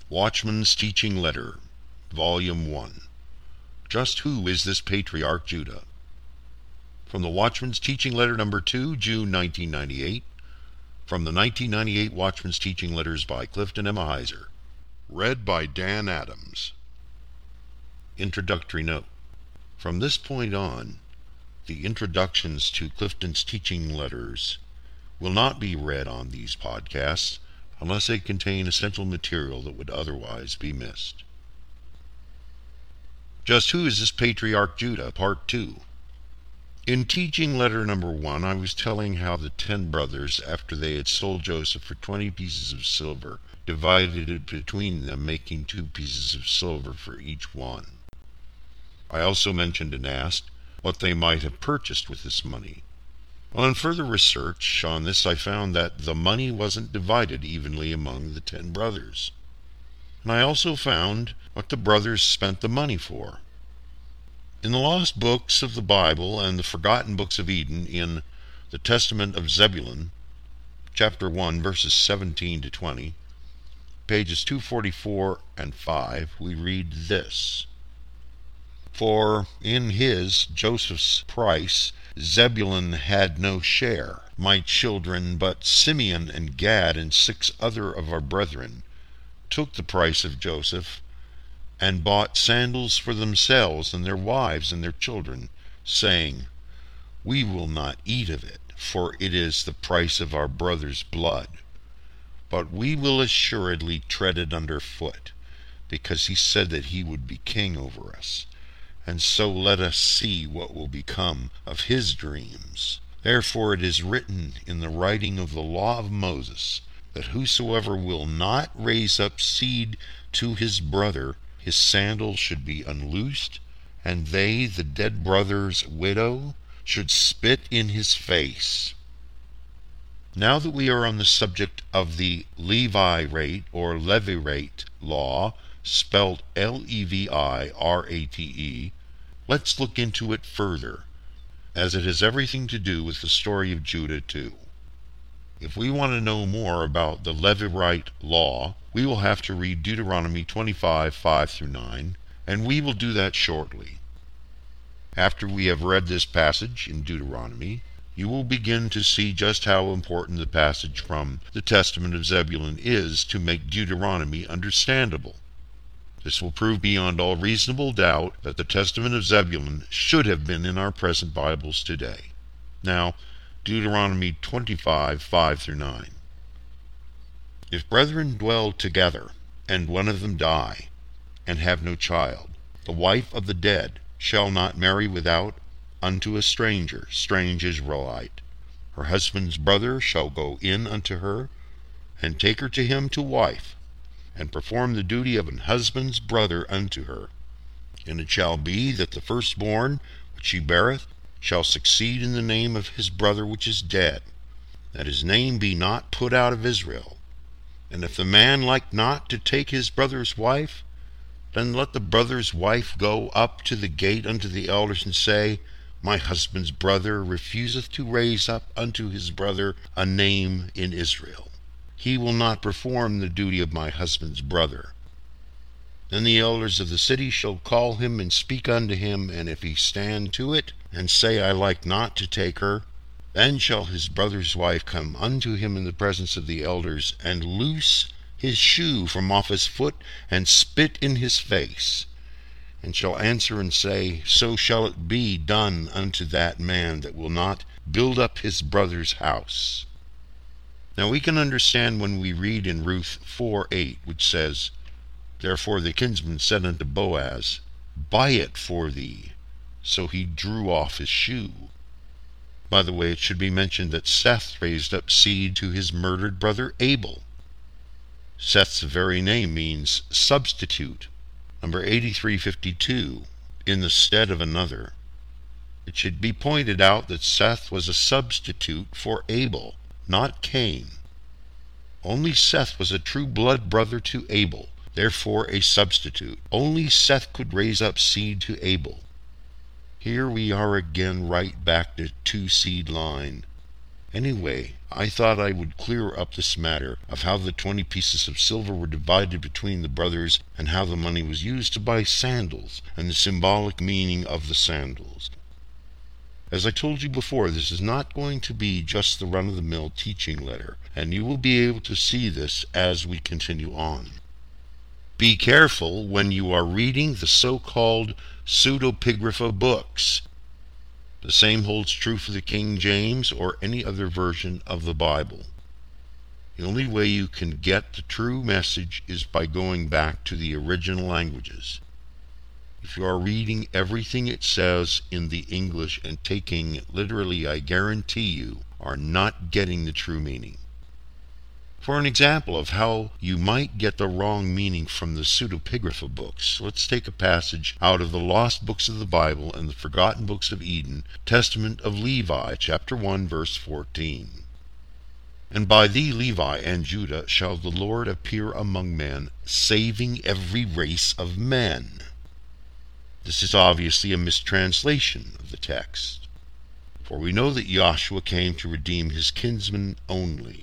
Watchman's Teaching Letter, Volume 1. Just who is this Patriarch Judah? From the Watchman's Teaching Letter Number 2, June 1998. From the 1998 Watchman's Teaching Letters by Clifton M. Heiser. Read by Dan Adams. Introductory Note. From this point on, the introductions to Clifton's teaching letters will not be read on these podcasts unless they contain essential material that would otherwise be missed. Just who is this Patriarch Judah? Part 2. In teaching letter number 1, I was telling how the 10 brothers, after they had sold Joseph for 20 pieces of silver, divided it between them, making 2 pieces of silver for each one. I also mentioned and asked what they might have purchased with this money. On further research on this, I found that the money wasn't divided evenly among the 10 brothers. And I also found what the brothers spent the money for. In the lost books of the Bible and the forgotten books of Eden in the Testament of Zebulun, chapter 1, verses 17 to 20, pages 244 and 5, we read this. For in his, Joseph's, price, Zebulun had no share, my children, but Simeon and Gad and 6 other of our brethren took the price of Joseph, and bought sandals for themselves and their wives and their children, saying, We will not eat of it, for it is the price of our brother's blood. But we will assuredly tread it under foot, because he said that he would be king over us. And so let us see what will become of his dreams. Therefore it is written in the writing of the law of Moses, that whosoever will not raise up seed to his brother, his sandal should be unloosed, and they, the dead brother's widow, should spit in his face. Now that we are on the subject of the Levirate or Levirate law, spelled Levirate, let's look into it further, as it has everything to do with the story of Judah too. If we want to know more about the Levirate law, we will have to read Deuteronomy 25, 5 through 9, and we will do that shortly. After we have read this passage in Deuteronomy, you will begin to see just how important the passage from the Testament of Zebulun is to make Deuteronomy understandable. This will prove beyond all reasonable doubt that the Testament of Zebulun should have been in our present Bibles today. Now, Deuteronomy 25, 5 through 9. If brethren dwell together, and one of them die, and have no child, the wife of the dead shall not marry without unto a stranger, strange Israelite. Her husband's brother shall go in unto her, and take her to him to wife, and perform the duty of an husband's brother unto her. And it shall be that the firstborn which she beareth shall succeed in the name of his brother which is dead, that his name be not put out of Israel. And if the man like not to take his brother's wife, then let the brother's wife go up to the gate unto the elders, and say, My husband's brother refuseth to raise up unto his brother a name in Israel. He will not perform the duty of my husband's brother. Then the elders of the city shall call him and speak unto him, and if he stand to it, and say, I like not to take her, then shall his brother's wife come unto him in the presence of the elders, and loose his shoe from off his foot, and spit in his face, and shall answer and say, So shall it be done unto that man that will not build up his brother's house. Now we can understand when we read in Ruth 4:8, which says, Therefore the kinsman said unto Boaz, Buy it for thee. So he drew off his shoe. By the way, it should be mentioned that Seth raised up seed to his murdered brother Abel. Seth's very name means substitute, number 8352, in the stead of another. It should be pointed out that Seth was a substitute for Abel, not Cain. Only Seth was a true blood brother to Abel, therefore a substitute. Only Seth could raise up seed to Abel. Here we are again right back to 2-seed line. Anyway, I thought I would clear up this matter of how the 20 pieces of silver were divided between the brothers, and how the money was used to buy sandals, and the symbolic meaning of the sandals. As I told you before, this is not going to be just the run-of-the-mill teaching letter, and you will be able to see this as we continue on. Be careful when you are reading the so-called pseudepigrapha books. The same holds true for the King James or any other version of the Bible. The only way you can get the true message is by going back to the original languages. If you are reading everything it says in the English and taking it literally, I guarantee you are not getting the true meaning. For an example of how you might get the wrong meaning from the pseudepigrapha books, let's take a passage out of the lost books of the Bible and the forgotten books of Eden, Testament of Levi, chapter 1, verse 14. And by thee, Levi and Judah, shall the Lord appear among men, saving every race of men. This is obviously a mistranslation of the text, for we know that Joshua came to redeem his kinsmen only.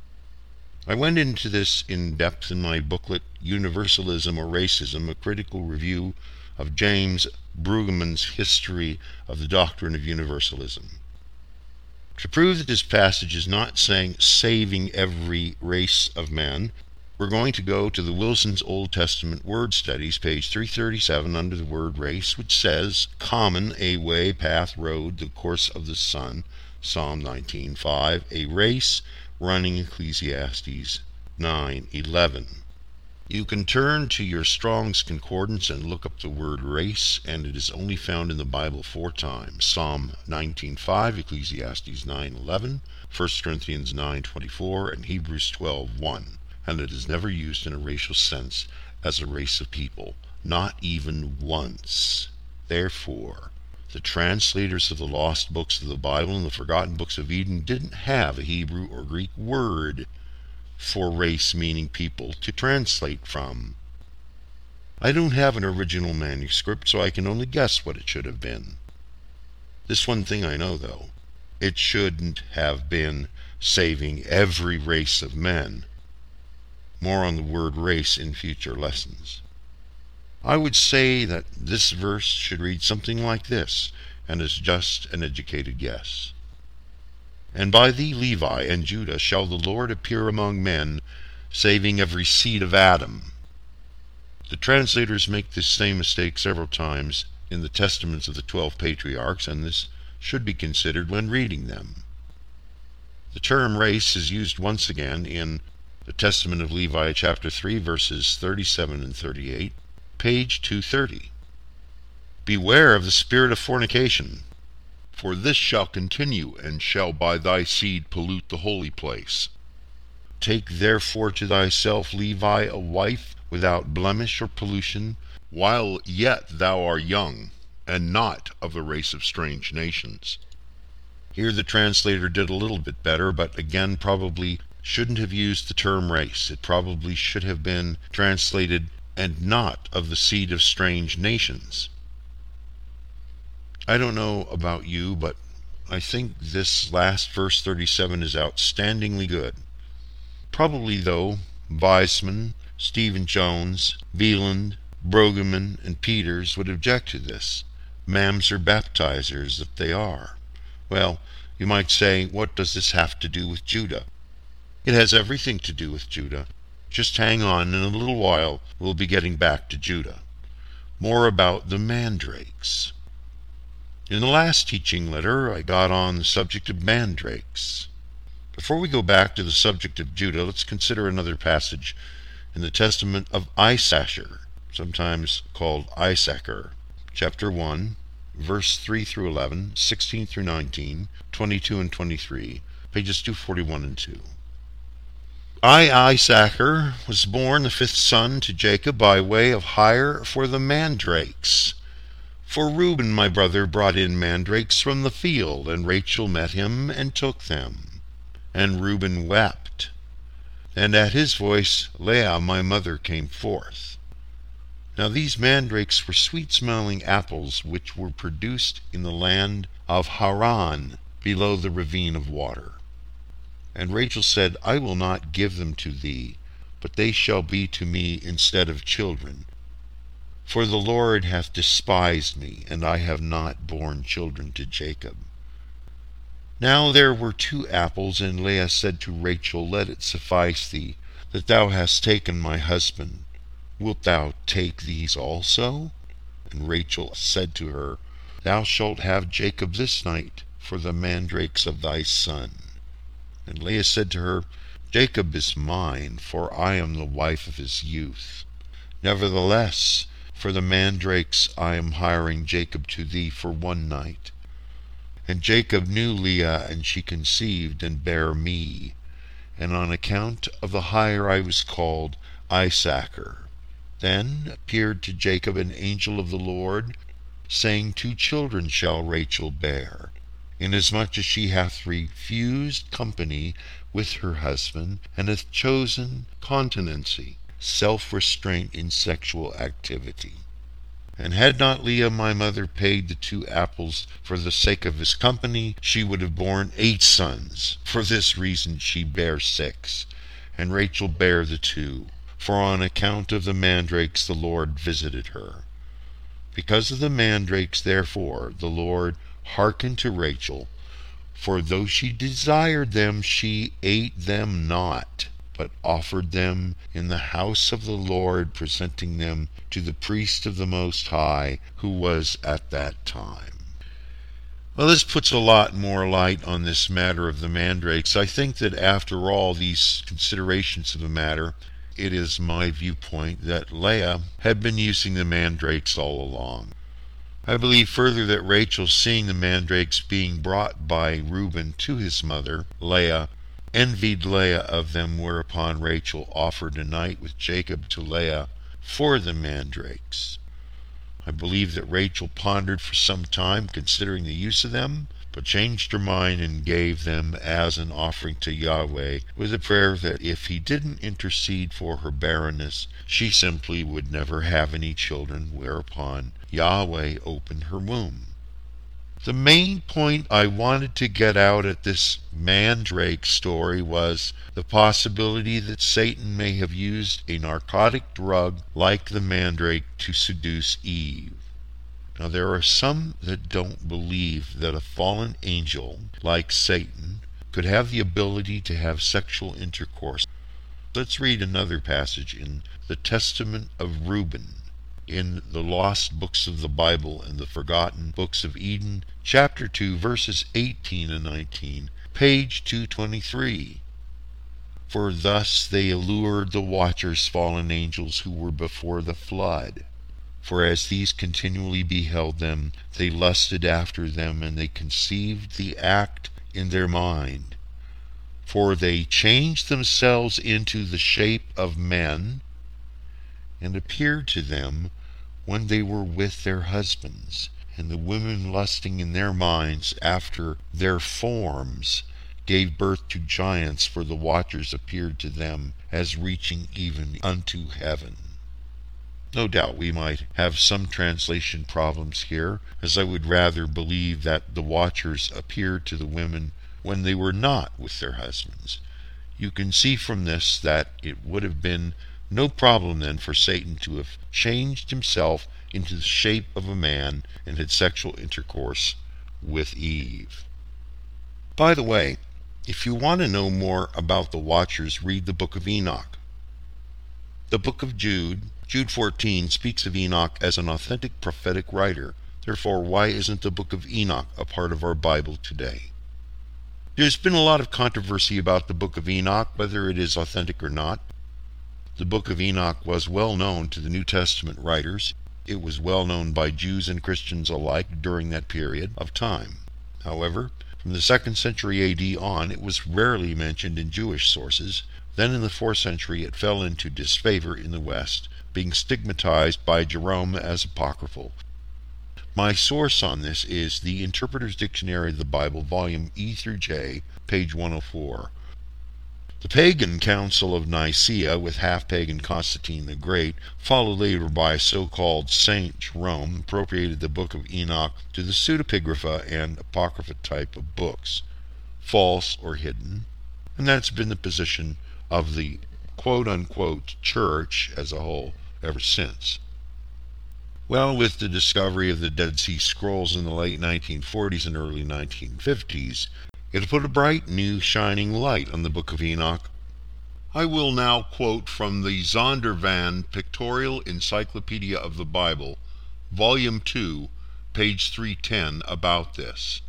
I went into this in depth in my booklet, Universalism or Racism, a critical review of James Brueggemann's history of the doctrine of universalism. To prove that this passage is not saying saving every race of men, we're going to go to the Wilson's Old Testament Word Studies, page 337, under the word race, which says, common, a way, path, road, the course of the sun, Psalm 19:5, a race, running, Ecclesiastes 9:11. You can turn to your Strong's Concordance and look up the word race, and it is only found in the Bible 4 times. Psalm 19:5, Ecclesiastes 9:11, 1 Corinthians 9:24, and Hebrews 12:1. And it is never used in a racial sense as a race of people, not even once. Therefore, the translators of the lost books of the Bible and the forgotten books of Eden didn't have a Hebrew or Greek word for race, meaning people, to translate from. I don't have an original manuscript, so I can only guess what it should have been. This one thing I know, though, it shouldn't have been saving every race of men. More on the word race in future lessons. I would say that this verse should read something like this, and is just an educated guess. And by thee, Levi and Judah, shall the Lord appear among men, saving every seed of Adam. The translators make this same mistake several times in the testaments of the 12 patriarchs, and this should be considered when reading them. The term race is used once again in the Testament of Levi, chapter 3, verses 37 and 38, page 230. Beware of the spirit of fornication, for this shall continue, and shall by thy seed pollute the holy place. Take therefore to thyself, Levi, a wife without blemish or pollution, while yet thou art young, and not of the race of strange nations. Here the translator did a little bit better, but again probably shouldn't have used the term race. It probably should have been translated, and not of the seed of strange nations. I don't know about you, but I think this last verse 37 is outstandingly good. Probably, though, Weisman, Stephen Jones, Beeland, Brueggemann, and Peters would object to this. Mamzer baptizers that they are. Well, you might say, what does this have to do with Judah? It has everything to do with Judah. Just hang on, in a little while we'll be getting back to Judah. More about the mandrakes. In the last teaching letter, I got on the subject of mandrakes. Before we go back to the subject of Judah, let's consider another passage in the Testament of Issachar, sometimes called Issachar, chapter 1, verse 3 through 11, 16 through 19, 22 and 23, pages 241 and 2. Issachar was born the 5th son to Jacob by way of hire for the mandrakes. For Reuben, my brother, brought in mandrakes from the field, and Rachel met him and took them. And Reuben wept. And at his voice Leah, my mother, came forth. Now these mandrakes were sweet-smelling apples which were produced in the land of Haran, below the ravine of water. And Rachel said, I will not give them to thee, but they shall be to me instead of children. For the Lord hath despised me, and I have not borne children to Jacob. Now there were 2 apples, and Leah said to Rachel, Let it suffice thee, that thou hast taken my husband. Wilt thou take these also? And Rachel said to her, Thou shalt have Jacob this night for the mandrakes of thy son. And Leah said to her, Jacob is mine, for I am the wife of his youth. Nevertheless, for the mandrakes I am hiring Jacob to thee for 1 night. And Jacob knew Leah, and she conceived and bare me. And on account of the hire I was called Issachar. Then appeared to Jacob an angel of the Lord, saying, 2 children shall Rachel bear, inasmuch as she hath refused company with her husband, and hath chosen continency, self-restraint in sexual activity. And had not Leah my mother paid the 2 apples for the sake of his company, she would have borne 8 sons. For this reason she bare 6, and Rachel bare the 2, for on account of the mandrakes the Lord visited her. Because of the mandrakes, therefore, the Lord hearkened to Rachel, for though she desired them, she ate them not, but offered them in the house of the Lord, presenting them to the priest of the Most High, who was at that time. Well, this puts a lot more light on this matter of the mandrakes. I think that after all these considerations of the matter, it is my viewpoint that Leah had been using the mandrakes all along. I believe further that Rachel, seeing the mandrakes being brought by Reuben to his mother, Leah, envied Leah of them, whereupon Rachel offered a night with Jacob to Leah for the mandrakes. I believe that Rachel pondered for some time, considering the use of them, but changed her mind and gave them as an offering to Yahweh, with a prayer that if he didn't intercede for her barrenness, she simply would never have any children, whereupon Yahweh opened her womb. The main point I wanted to get out at this mandrake story was the possibility that Satan may have used a narcotic drug like the mandrake to seduce Eve. Now, there are some that don't believe that a fallen angel like Satan could have the ability to have sexual intercourse. Let's read another passage in the Testament of Reuben, in the lost books of the Bible and the forgotten books of Eden, chapter 2, verses 18 and 19, page 223. For thus they allured the watchers, fallen angels, who were before the flood. For as these continually beheld them, they lusted after them, and they conceived the act in their mind. For they changed themselves into the shape of men, and appeared to them when they were with their husbands. And the women, lusting in their minds after their forms, gave birth to giants, for the watchers appeared to them as reaching even unto heaven. No doubt we might have some translation problems here, as I would rather believe that the watchers appeared to the women when they were not with their husbands. You can see from this that it would have been no problem then for Satan to have changed himself into the shape of a man and had sexual intercourse with Eve. By the way, if you want to know more about the watchers, read the book of Enoch. The book of Jude 14, speaks of Enoch as an authentic prophetic writer. Therefore, why isn't the book of Enoch a part of our Bible today? There's been a lot of controversy about the book of Enoch, whether it is authentic or not. The book of Enoch was well known to the New Testament writers. It was well known by Jews and Christians alike during that period of time. However, from the 2nd century AD on, it was rarely mentioned in Jewish sources. Then in the 4th century it fell into disfavor in the West, being stigmatized by Jerome as apocryphal. My source on this is the Interpreter's Dictionary of the Bible, volume E through J, page 104. The pagan Council of Nicaea, with half-pagan Constantine the Great, followed later by so-called Saint Jerome, appropriated the book of Enoch to the pseudepigrapha and apocrypha type of books, false or hidden, And that's been the position of the quote-unquote church as a whole ever since. Well, with the discovery of the Dead Sea Scrolls in the late 1940s and early 1950s, it put a bright new shining light on the Book of Enoch. I will now quote from the Zondervan Pictorial Encyclopedia of the Bible, Volume 2, page 310, about this.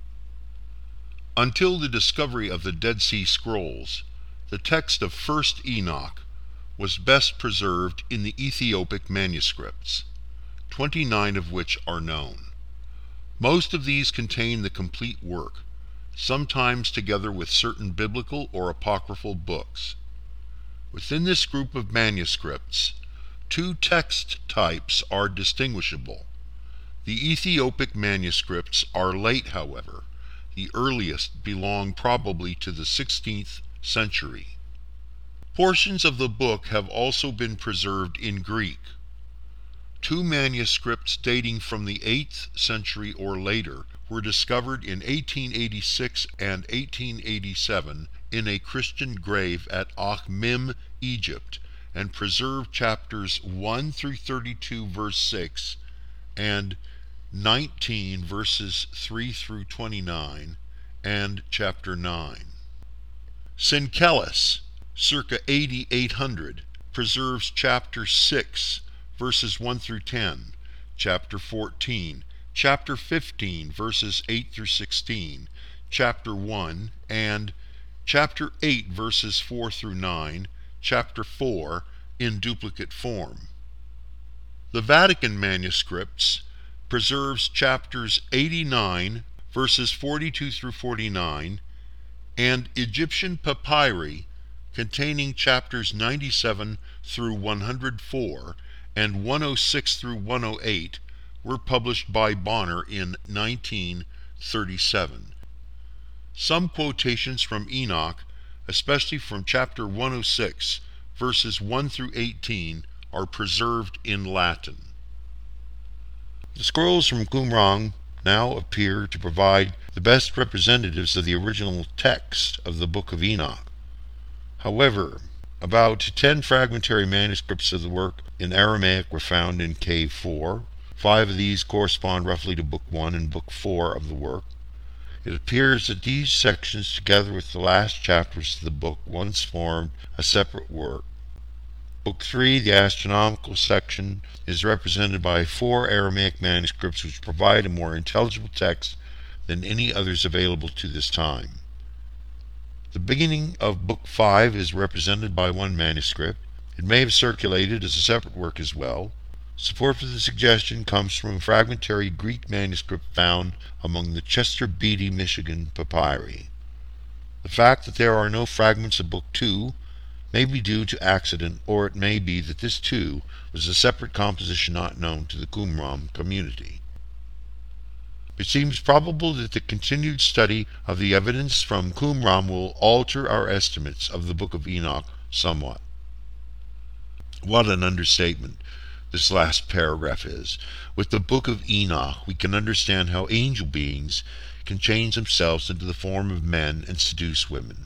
Until the discovery of the Dead Sea Scrolls, the text of 1st Enoch was best preserved in the Ethiopic manuscripts, 29 of which are known. Most of these contain the complete work, sometimes together with certain biblical or apocryphal books. Within this group of manuscripts, two text types are distinguishable. The Ethiopic manuscripts are late, however. The earliest belong probably to the 16th century. Portions of the book have also been preserved in Greek. Two manuscripts dating from the 8th century or later were discovered in 1886 and 1887 in a Christian grave at Akhmim, Egypt, and preserve chapters 1 through 32 verse 6 and 19 verses 3 through 29 and chapter 9. Synkelus, circa 8800, preserves chapter 6 verses 1 through 10, chapter 14, chapter 15 verses 8 through 16, chapter 1, and chapter 8 verses 4 through 9, chapter 4 in duplicate form. The Vatican manuscripts preserves chapters 89 verses 42 through 49 and Egyptian papyri containing chapters 97 through 104 and 106 through 108 were published by Bonner in 1937. Some quotations from Enoch, especially from chapter 106, verses 1 through 18, are preserved in Latin. The scrolls from Qumran now appear to provide the best representatives of the original text of the Book of Enoch. However, about 10 fragmentary manuscripts of the work in Aramaic were found in Cave 4. 5 of these correspond roughly to Book 1 and Book 4 of the work. It appears that these sections, together with the last chapters of the book, once formed a separate work. Book 3, the astronomical section, is represented by 4 Aramaic manuscripts which provide a more intelligible text than any others available to this time. The beginning of Book 5 is represented by 1 manuscript. It may have circulated as a separate work as well. Support for the suggestion comes from a fragmentary Greek manuscript found among the Chester Beatty, Michigan papyri. The fact that there are no fragments of Book 2 may be due to accident, or it may be that this too was a separate composition not known to the Qumran community. It seems probable that the continued study of the evidence from Qumran will alter our estimates of the Book of Enoch somewhat. What an understatement this last paragraph is. With the Book of Enoch, we can understand how angel beings can change themselves into the form of men and seduce women.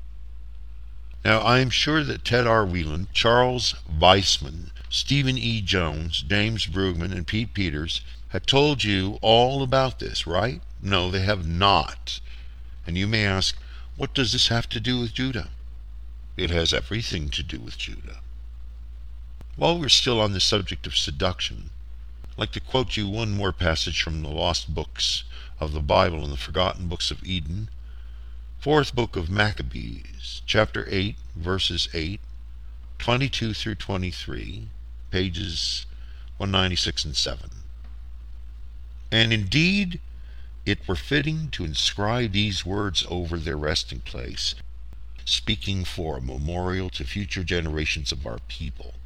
Now, I am sure that Ted R. Wieland, Charles Weissman, Stephen E. Jones, James Brugman, and Pete Peters have told you all about this, right? No, they have not. And you may ask, what does this have to do with Judah? It has everything to do with Judah. While we're still on the subject of seduction, I'd like to quote you one more passage from the lost books of the Bible and the forgotten books of Eden. 4th book of Maccabees, chapter 8, verses 8, 22 through 23, pages 196 and 7. And indeed, it were fitting to inscribe these words over their resting place, speaking for a memorial to future generations of our people.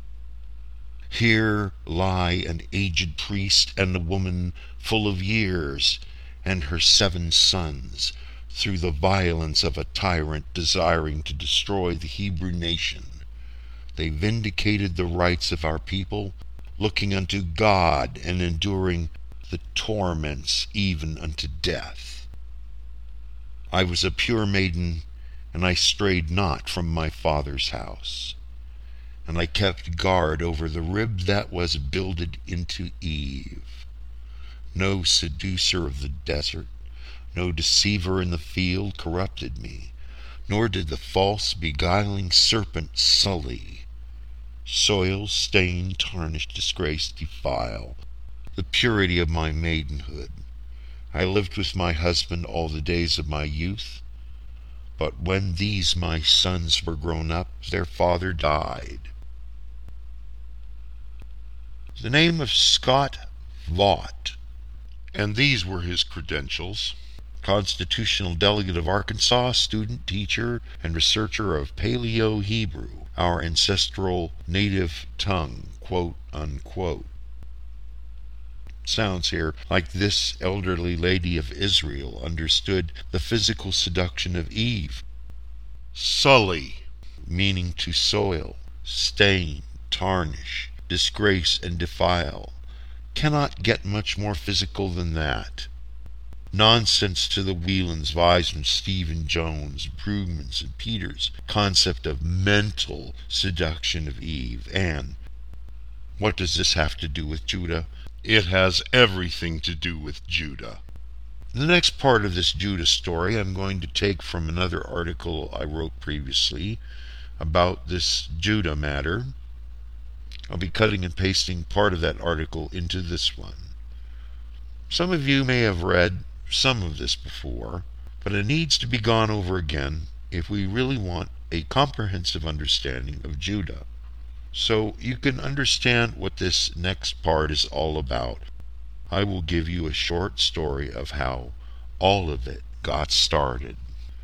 Here lie an aged priest and a woman full of years, and her 7 sons, through the violence of a tyrant desiring to destroy the Hebrew nation. They vindicated the rights of our people, looking unto God and enduring the torments even unto death. I was a pure maiden, and I strayed not from my father's house. And I kept guard over the rib that was builded into Eve. No seducer of the desert, no deceiver in the field corrupted me, nor did the false beguiling serpent sully. Soil, stain, tarnish, disgrace, defile the purity of my maidenhood. I lived with my husband all the days of my youth, but when these my sons were grown up, their father died. The name of Scott Vaught, and these were his credentials: Constitutional Delegate of Arkansas, student, teacher, and researcher of Paleo-Hebrew, our ancestral native tongue, quote, unquote. Sounds here like this elderly lady of Israel understood the physical seduction of Eve. Sully, meaning to soil, stain, tarnish, disgrace, and defile, cannot get much more physical than that. Nonsense to the Whelans, Weismans, Stephen Jones, Brugmans, and Peters' concept of mental seduction of Eve. And what does this have to do with Judah? It has everything to do with Judah. The next part of this Judah story I'm going to take from another article I wrote previously about this Judah matter. I'll be cutting and pasting part of that article into this one. Some of you may have read some of this before, but it needs to be gone over again if we really want a comprehensive understanding of Judah. So you can understand what this next part is all about. I will give you a short story of how all of it got started.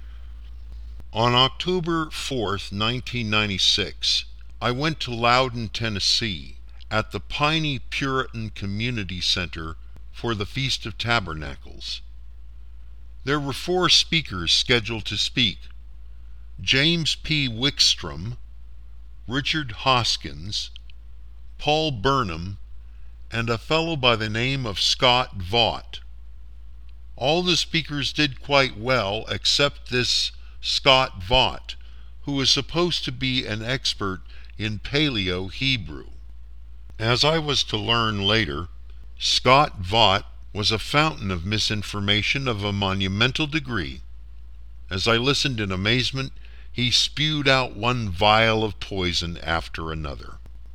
On October 4th, 1996, I went to Loudon, Tennessee, at the Piney Puritan Community Center for the Feast of Tabernacles. There were 4 speakers scheduled to speak: James P. Wickstrom, Richard Hoskins, Paul Burnham, and a fellow by the name of Scott Vaught. All the speakers did quite well except this Scott Vaught, who was supposed to be an expert in Paleo-Hebrew. As I was to learn later, Scott Vaught was a fountain of misinformation of a monumental degree. As I listened in amazement, he spewed out one vial of poison after another.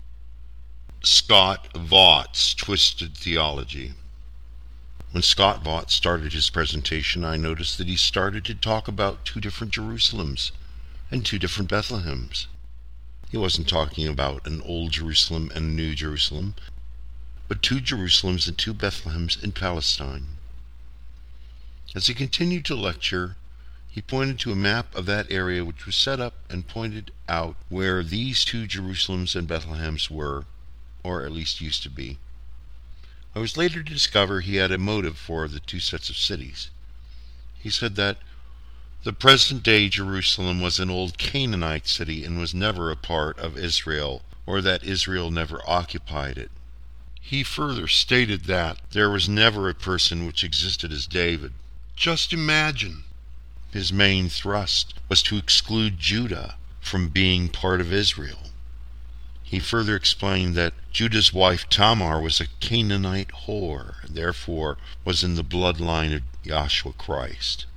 Scott Vaught's twisted theology. When Scott Vaught started his presentation, I noticed that he started to talk about 2 different Jerusalems and 2 different Bethlehems. He wasn't talking about an old Jerusalem and a new Jerusalem, but 2 Jerusalems and 2 Bethlehems in Palestine. As he continued to lecture, he pointed to a map of that area which was set up and pointed out where these 2 Jerusalems and Bethlehems were, or at least used to be. I was later to discover he had a motive for the 2 sets of cities. He said that the present-day Jerusalem was an old Canaanite city and was never a part of Israel, or that Israel never occupied it. He further stated that there was never a person which existed as David. Just imagine! His main thrust was to exclude Judah from being part of Israel. He further explained that Judah's wife Tamar was a Canaanite whore, and therefore was in the bloodline of Yahshua Christ.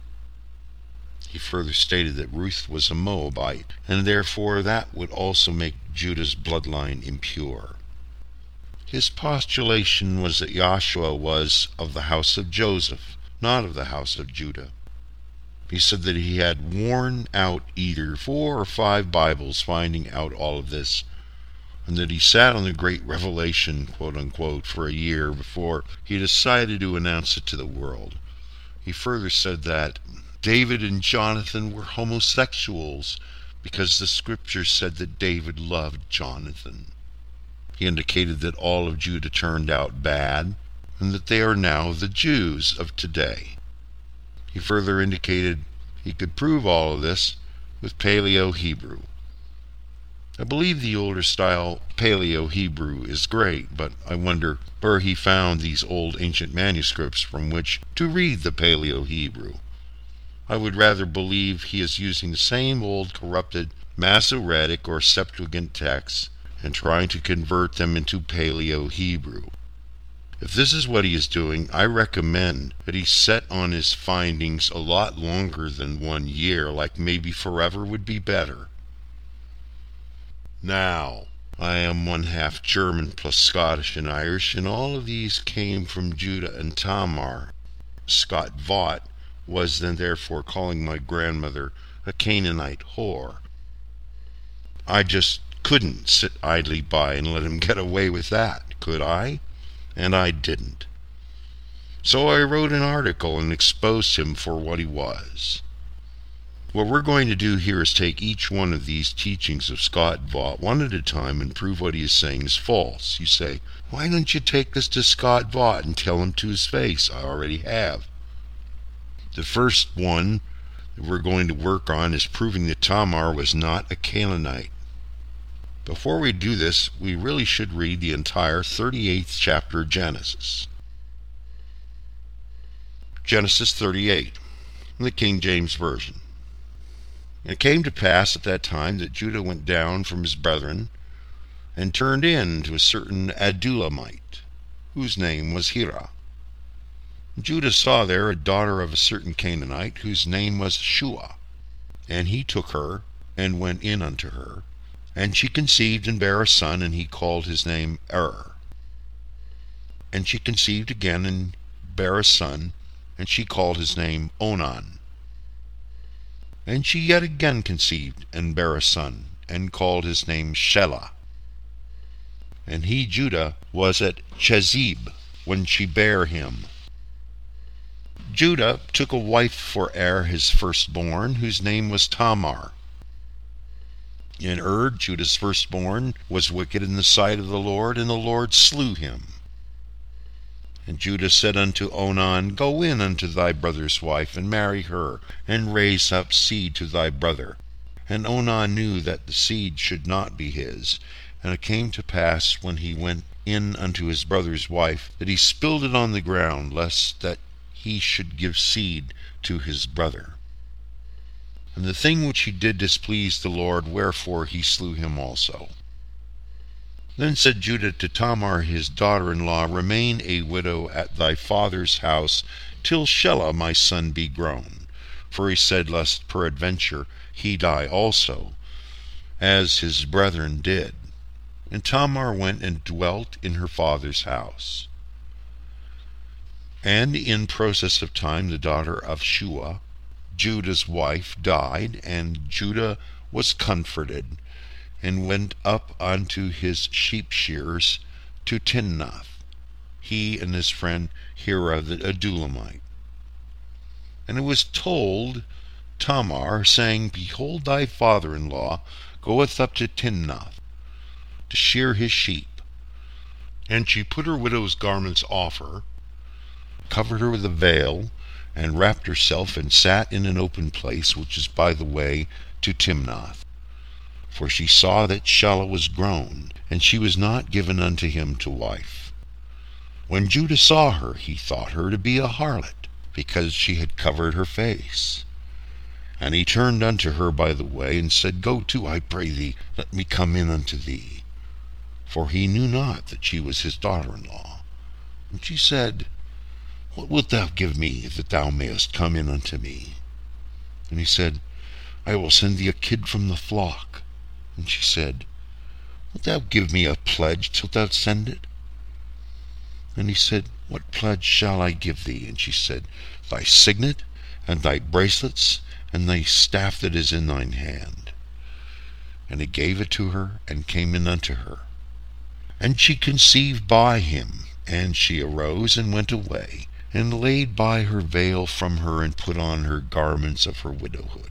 He further stated that Ruth was a Moabite, and therefore that would also make Judah's bloodline impure. His postulation was that Yahshua was of the house of Joseph, not of the house of Judah. He said that he had worn out either 4 or 5 Bibles finding out all of this, and that he sat on the great revelation, quote-unquote, for a year before he decided to announce it to the world. He further said that David and Jonathan were homosexuals because the scriptures said that David loved Jonathan. He indicated that all of Judah turned out bad, and that they are now the Jews of today. He further indicated he could prove all of this with Paleo-Hebrew. I believe the older style Paleo-Hebrew is great, but I wonder where he found these old ancient manuscripts from which to read the Paleo-Hebrew. I would rather believe he is using the same old corrupted Masoretic or Septuagint texts and trying to convert them into Paleo-Hebrew. If this is what he is doing, I recommend that he set on his findings a lot longer than 1 year, like maybe forever would be better. Now, I am 1/2 German plus Scottish and Irish, and all of these came from Judah and Tamar. Scott Vaught was then therefore calling my grandmother a Canaanite whore. I just couldn't sit idly by and let him get away with that, could I? And I didn't. So I wrote an article and exposed him for what he was. What we're going to do here is take each one of these teachings of Scott Vaught one at a time and prove what he is saying is false. You say, why don't you take this to Scott Vaught and tell him to his face? I already have. The first one that we're going to work on is proving that Tamar was not a Canaanite. Before we do this, we really should read the entire 38th chapter of Genesis. Genesis 38, in the King James Version. And it came to pass at that time that Judah went down from his brethren, and turned in to a certain Adullamite, whose name was Hira. Judah saw there a daughter of a certain Canaanite, whose name was Shua. And he took her, and went in unto her. And she conceived and bare a son, and he called his name And she conceived again, and bare a son, and she called his name Onan. And she yet again conceived, and bare a son, and called his name Shelah. And he, Judah, was at Chezib, when she bare him. Judah took a wife for his firstborn, whose name was Tamar. And Judah's firstborn, was wicked in the sight of the Lord, and the Lord slew him. And Judah said unto Onan, Go in unto thy brother's wife, and marry her, and raise up seed to thy brother. And Onan knew that the seed should not be his. And it came to pass, when he went in unto his brother's wife, that he spilled it on the ground, lest that he should give seed to his brother. And the thing which he did displeased the Lord, wherefore he slew him also. Then said Judah to Tamar his daughter-in-law, Remain a widow at thy father's house, till Shelah my son be grown. For he said, Lest peradventure he die also, as his brethren did. And Tamar went and dwelt in her father's house. And in process of time the daughter of Shua, Judah's wife, died, and Judah was comforted, and went up unto his sheep shearers to Timnath, he and his friend Hira the Adullamite. And it was told Tamar, saying, Behold, thy father-in-law goeth up to Timnath to shear his sheep. And she put her widow's garments off her, covered her with a veil, and wrapped herself, and sat in an open place, which is by the way to Timnath. For she saw that Shelah was grown, and she was not given unto him to wife. When Judah saw her, he thought her to be a harlot, because she had covered her face. And he turned unto her by the way, and said, Go to, I pray thee, let me come in unto thee. For he knew not that she was his daughter-in-law. And she said, What wilt thou give me, that thou mayest come in unto me? And he said, I will send thee a kid from the flock. And she said, Wilt thou give me a pledge till thou send it? And he said, What pledge shall I give thee? And she said, Thy signet, and thy bracelets, and thy staff that is in thine hand. And he gave it to her, and came in unto her. And she conceived by him, and she arose and went away, and laid by her veil from her, and put on her garments of her widowhood.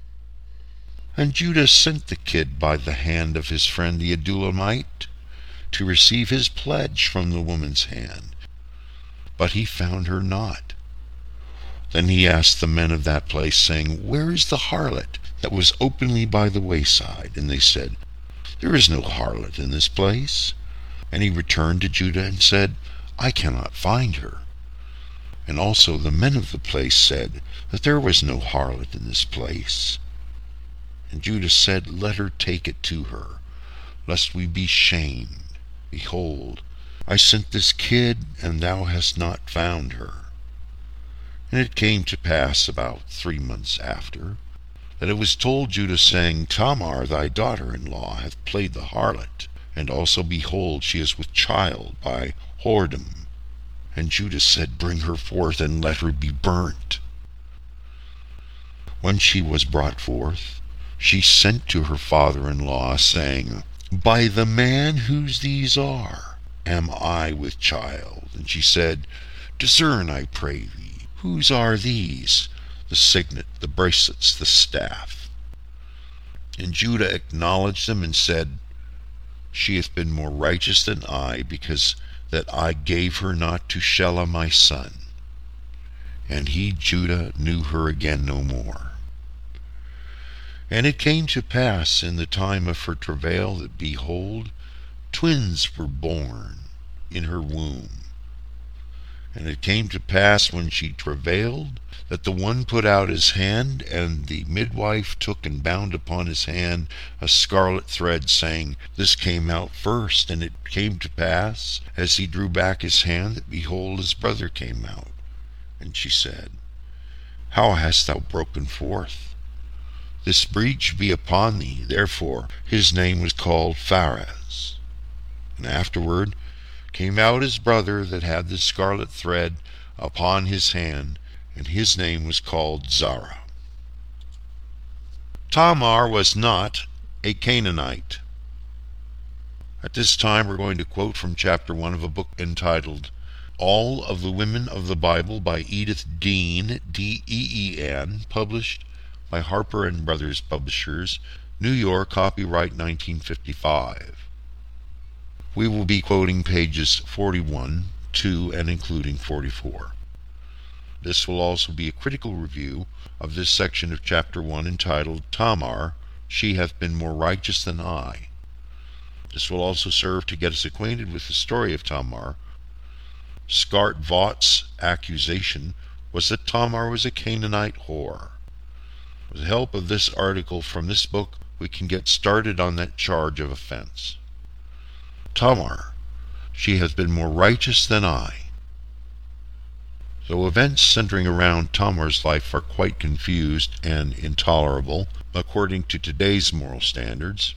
And Judah sent the kid by the hand of his friend the Adullamite, to receive his pledge from the woman's hand. But he found her not. Then he asked the men of that place, saying, Where is the harlot that was openly by the wayside? And they said, There is no harlot in this place. And he returned to Judah and said, I cannot find her. And also the men of the place said that there was no harlot in this place. And Judah said, Let her take it to her, lest we be shamed. Behold, I sent this kid, and thou hast not found her. And it came to pass about 3 months after, that it was told Judah, saying, Tamar thy daughter-in-law hath played the harlot, and also, behold, she is with child by whoredom. And Judah said, Bring her forth, and let her be burnt. When she was brought forth, she sent to her father-in-law, saying, By the man whose these are, am I with child? And she said, Discern, I pray thee, whose are these? The signet, the bracelets, the staff. And Judah acknowledged them, and said, She hath been more righteous than I, because that I gave her not to Shelah my son. And he, Judah, knew her again no more. And it came to pass in the time of her travail, that, behold, twins were born in her womb. And it came to pass, when she travailed, that the one put out his hand, and the midwife took and bound upon his hand a scarlet thread, saying, This came out first. And it came to pass, as he drew back his hand, that, behold, his brother came out. And she said, How hast thou broken forth? This breach be upon thee. Therefore his name was called Pharez. And afterward came out his brother that had the scarlet thread upon his hand, and his name was called Zara. Tamar was not a Canaanite. At this time we're going to quote from chapter 1 of a book entitled All of the Women of the Bible by Edith Dean, D-E-E-N, published by Harper & Brothers Publishers, New York, copyright 1955. We will be quoting pages 41, 2, and including 44. This will also be a critical review of this section of chapter 1 entitled Tamar, She Hath Been More Righteous Than I. This will also serve to get us acquainted with the story of Tamar. Scart Vaught's accusation was that Tamar was a Canaanite whore. With the help of this article from this book, we can get started on that charge of offense. Tamar, she hath been more righteous than I. Though events centering around Tamar's life are quite confused and intolerable, according to today's moral standards,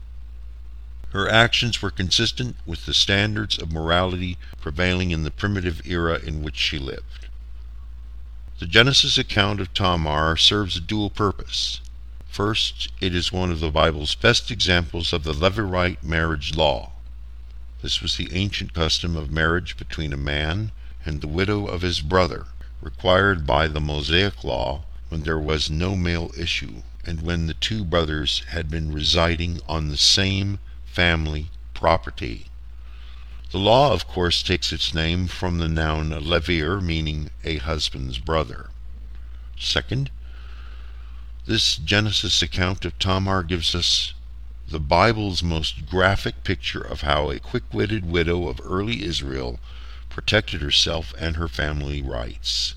her actions were consistent with the standards of morality prevailing in the primitive era in which she lived. The Genesis account of Tamar serves a dual purpose. First, it is one of the Bible's best examples of the Levirate marriage law. This was the ancient custom of marriage between a man and the widow of his brother, required by the Mosaic law when there was no male issue, and when the two brothers had been residing on the same family property. The law, of course, takes its name from the noun levir, meaning a husband's brother. Second, this Genesis account of Tamar gives us the Bible's most graphic picture of how a quick-witted widow of early Israel protected herself and her family rights.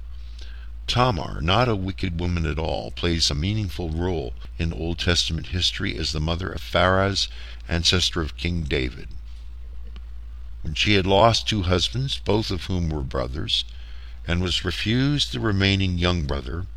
Tamar, not a wicked woman at all, plays a meaningful role in Old Testament history as the mother of Pharez, ancestor of King David. When she had lost 2 husbands, both of whom were brothers, and was refused the remaining young brother,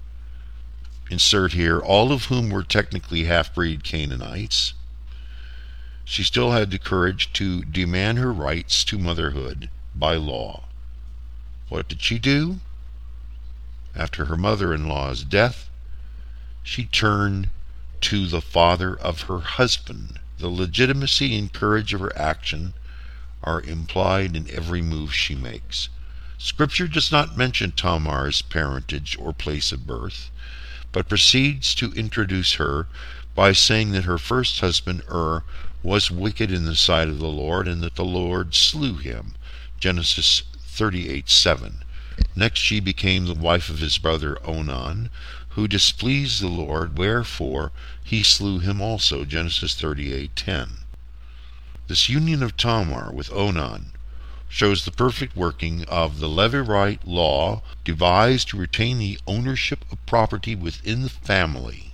insert here, all of whom were technically half-breed Canaanites, she still had the courage to demand her rights to motherhood by law. What did she do? After her mother-in-law's death, she turned to the father of her husband. The legitimacy and courage of her action are implied in every move she makes. Scripture does not mention Tamar's parentage or place of birth, but proceeds to introduce her by saying that her first husband was wicked in the sight of the Lord, and that the Lord slew him. Genesis 38:7. Next she became the wife of his brother Onan, who displeased the Lord, wherefore he slew him also. Genesis 38:10. This union of Tamar with Onan shows the perfect working of the Levirate law devised to retain the ownership of property within the family,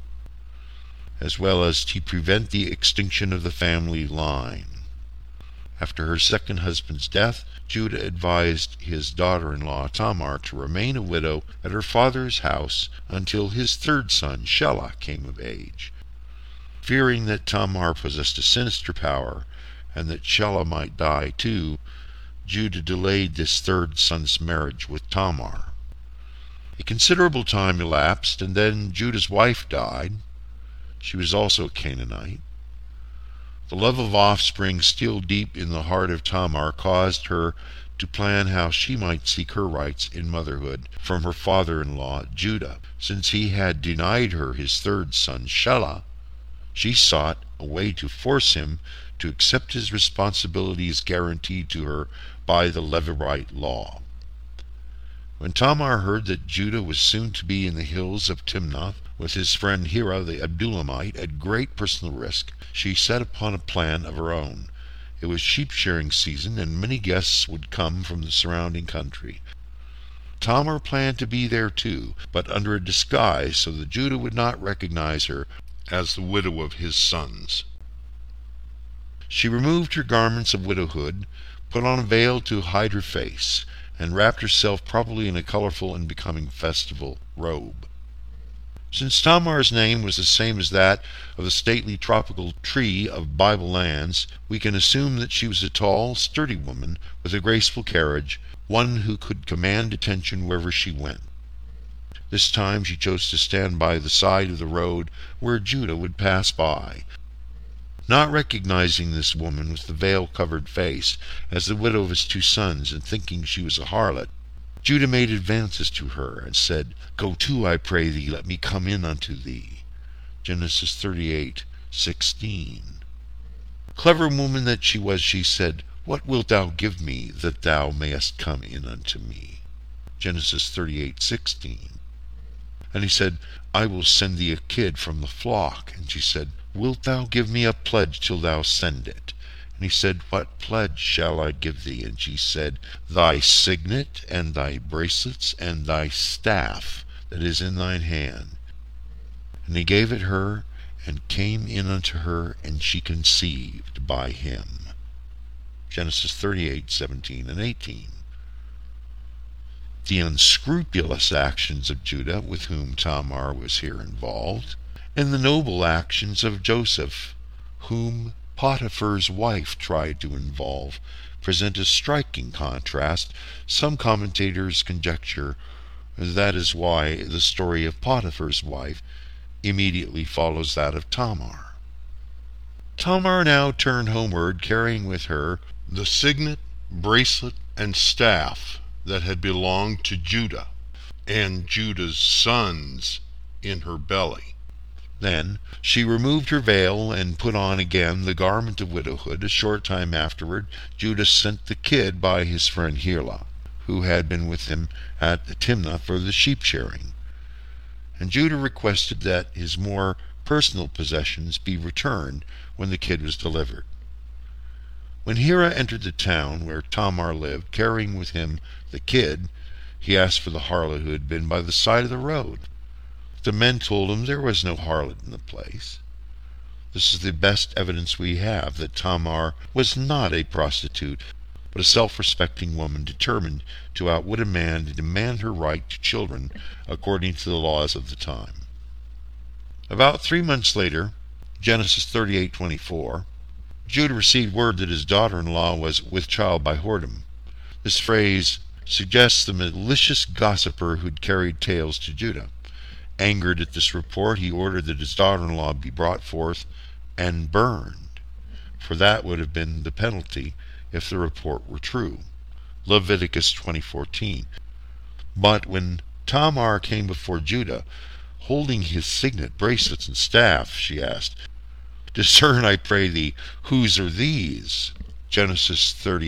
as well as to prevent the extinction of the family line. After her second husband's death, Judah advised his daughter-in-law Tamar to remain a widow at her father's house until his third son, Shelah, came of age. Fearing that Tamar possessed a sinister power and that Shelah might die too, Judah delayed this third son's marriage with Tamar. A considerable time elapsed, and then Judah's wife died. She was also a Canaanite. The love of offspring still deep in the heart of Tamar caused her to plan how she might seek her rights in motherhood from her father-in-law Judah. Since he had denied her his third son, Shelah, she sought a way to force him to accept his responsibilities guaranteed to her by the Levirate law. When Tamar heard that Judah was soon to be in the hills of Timnath with his friend Hira the Adullamite at great personal risk, she set upon a plan of her own. It was sheep-shearing season, and many guests would come from the surrounding country. Tamar planned to be there too, but under a disguise so that Judah would not recognize her as the widow of his sons. She removed her garments of widowhood, put on a veil to hide her face, and wrapped herself probably in a colorful and becoming festival robe. Since Tamar's name was the same as that of the stately tropical tree of Bible lands, we can assume that she was a tall, sturdy woman with a graceful carriage, one who could command attention wherever she went. This time she chose to stand by the side of the road where Judah would pass by. Not recognizing this woman with the veil-covered face as the widow of his two sons, and thinking she was a harlot, Judah made advances to her, and said, "Go to, I pray thee, let me come in unto thee." Genesis 38:16. Clever woman that she was, she said, "What wilt thou give me, that thou mayest come in unto me?" Genesis 38:16. And he said, "I will send thee a kid from the flock." And she said, "Wilt thou give me a pledge till thou send it?" And he said, "What pledge shall I give thee?" And she said, "Thy signet, and thy bracelets, and thy staff that is in thine hand." And he gave it her, and came in unto her, and she conceived by him. Genesis 38:17 and 18. The unscrupulous actions of Judah, with whom Tamar was here involved, and the noble actions of Joseph, whom Potiphar's wife tried to involve, present a striking contrast. Some commentators conjecture that is why the story of Potiphar's wife immediately follows that of Tamar. Tamar now turned homeward, carrying with her the signet, bracelet, and staff that had belonged to Judah, and Judah's sons in her belly. Then she removed her veil and put on again the garment of widowhood. A short time afterward, Judah sent the kid by his friend Hira, who had been with him at Timnath for the sheep-shearing. And Judah requested that his more personal possessions be returned when the kid was delivered. When Hira entered the town where Tamar lived, carrying with him the kid, he asked for the harlot who had been by the side of the road. The men told him there was no harlot in the place. This is the best evidence we have that Tamar was not a prostitute, but a self-respecting woman determined to outwit a man to demand her right to children according to the laws of the time. About 3 months later, Genesis 38:24, Judah received word that his daughter-in-law was with child by whoredom. This phrase suggests the malicious gossiper who'd carried tales to Judah. Angered at this report, he ordered that his daughter-in-law be brought forth and burned, for that would have been the penalty if the report were true. Leviticus 20:14. But when Tamar came before Judah, holding his signet, bracelets, and staff, she asked, "Discern, I pray thee, whose are these?" Genesis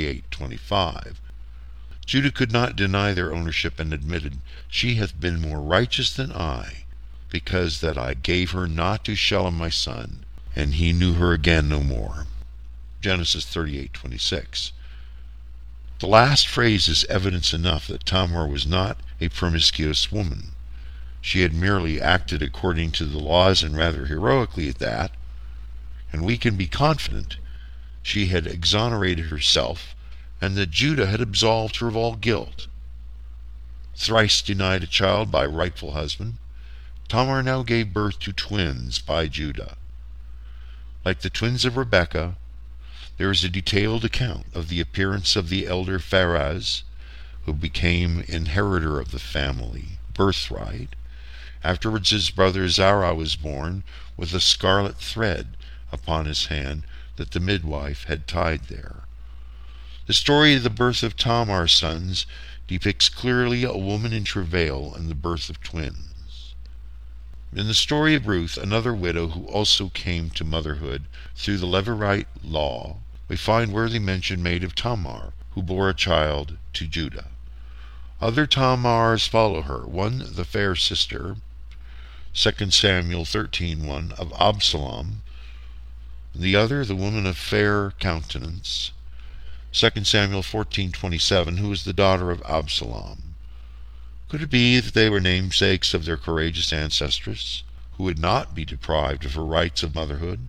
38:25. Judah could not deny their ownership, and admitted, "She hath been more righteous than I, because that I gave her not to Shelah my son, and he knew her again no more." Genesis 38:26. The last phrase is evidence enough that Tamar was not a promiscuous woman. She had merely acted according to the laws, and rather heroically at that, and we can be confident she had exonerated herself, and that Judah had absolved her of all guilt. Thrice denied a child by rightful husband, Tamar now gave birth to twins by Judah. Like the twins of Rebekah, there is a detailed account of the appearance of the elder Pharez, who became inheritor of the family birthright. Afterwards his brother Zerah was born with a scarlet thread upon his hand that the midwife had tied there. The story of the birth of Tamar's sons depicts clearly a woman in travail and the birth of twins. In the story of Ruth, another widow who also came to motherhood through the Levirate law, we find worthy mention made of Tamar, who bore a child to Judah. Other Tamars follow her, one the fair sister, 2 Samuel 13:1, of Absalom, the other the woman of fair countenance, 2 Samuel 14:27, who was the daughter of Absalom. Could it be that they were namesakes of their courageous ancestress, who would not be deprived of her rights of motherhood?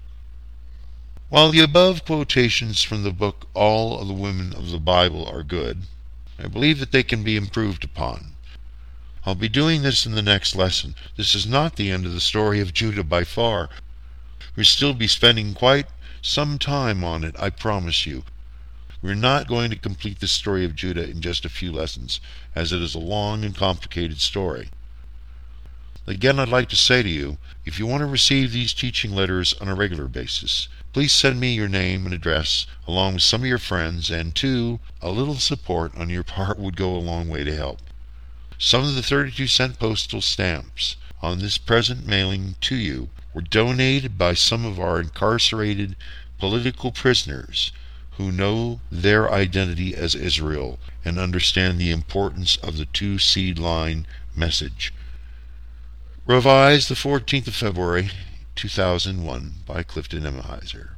While the above quotations from the book All of the Women of the Bible are good, I believe that they can be improved upon. I'll be doing this in the next lesson. This is not the end of the story of Judah by far. We'll still be spending quite some time on it, I promise you. We're not going to complete the story of Judah in just a few lessons, as it is a long and complicated story. Again, I'd like to say to you, if you want to receive these teaching letters on a regular basis, please send me your name and address along with some of your friends, and too, a little support on your part would go a long way to help. Some of the 32-cent postal stamps on this present mailing to you were donated by some of our incarcerated political prisoners who know their identity as Israel and understand the importance of the two-seed line message. Revised the 14th of February, 2001 by Clifton Emahiser.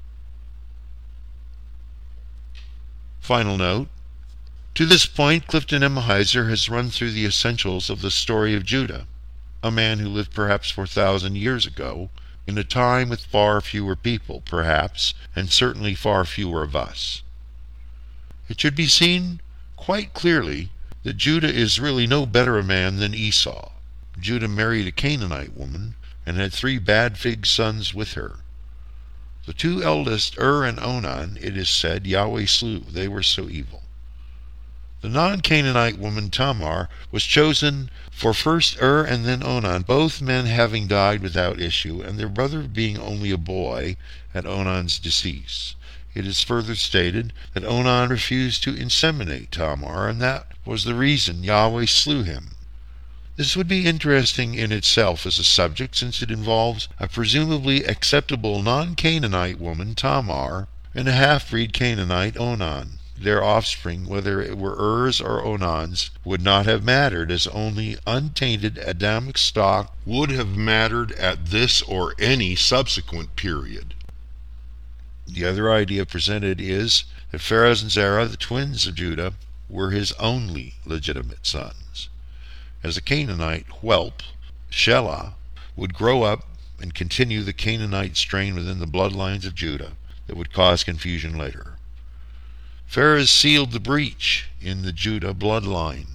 Final note. To this point, Clifton Emahiser has run through the essentials of the story of Judah, a man who lived perhaps 4,000 years ago, in a time with far fewer people, perhaps, and certainly far fewer of us. It should be seen quite clearly that Judah is really no better a man than Esau. Judah married a Canaanite woman and had 3 bad fig sons with her. The 2 eldest, and Onan, it is said, Yahweh slew. They were so evil. The non-Canaanite woman Tamar was chosen for first and then Onan, both men having died without issue, and their brother being only a boy at Onan's decease. It is further stated that Onan refused to inseminate Tamar, and that was the reason Yahweh slew him. This would be interesting in itself as a subject, since it involves a presumably acceptable non-Canaanite woman, Tamar, and a half-breed Canaanite, Onan. Their offspring, whether it were Er's or Onan's, would not have mattered, as only untainted Adamic stock would have mattered at this or any subsequent period. The other idea presented is that Pharez and Zerah, the twins of Judah, were his only legitimate sons. As a Canaanite whelp, Shelah would grow up and continue the Canaanite strain within the bloodlines of Judah that would cause confusion later. Pharez sealed the breach in the Judah bloodline.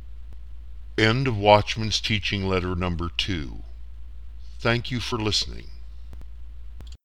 End of Watchman's Teaching Letter number 2. Thank you for listening.